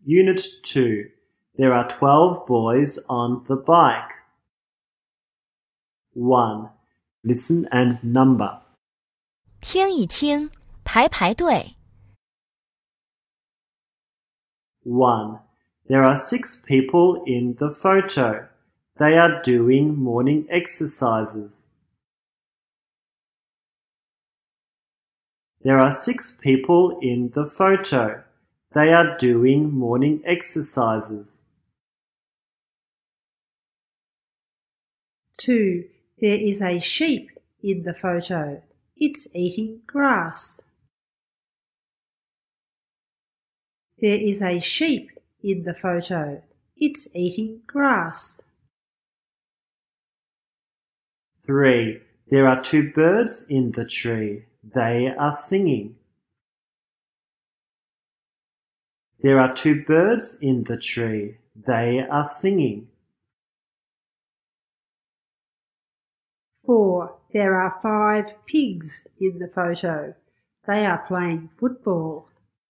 Unit 2. There are 12 boys on the bike. 1. Listen and number. 听一听，排排队。 1. There are 6 people in the photo. They are doing morning exercises. There are 6 people in the photo. They are doing morning exercises. 2. There is a sheep in the photo. It's eating grass. There is a sheep in the photo. It's eating grass. 3. There are 2 birds in the tree. They are singing. There are 2 birds in the tree. They are singing. 4. There are 5 pigs in the photo. They are playing football.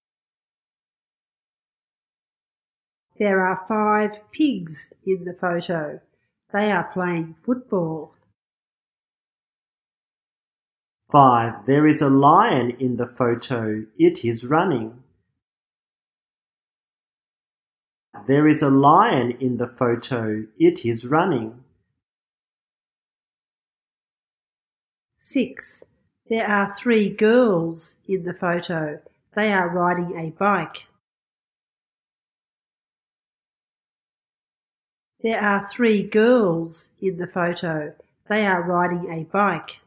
There are 5 pigs in the photo. They are playing football. 5. There is a lion in the photo. It is running. There is a lion in the photo. It is running. 6. There are 3 girls in the photo. They are riding a bike. There are 3 girls in the photo. They are riding a bike.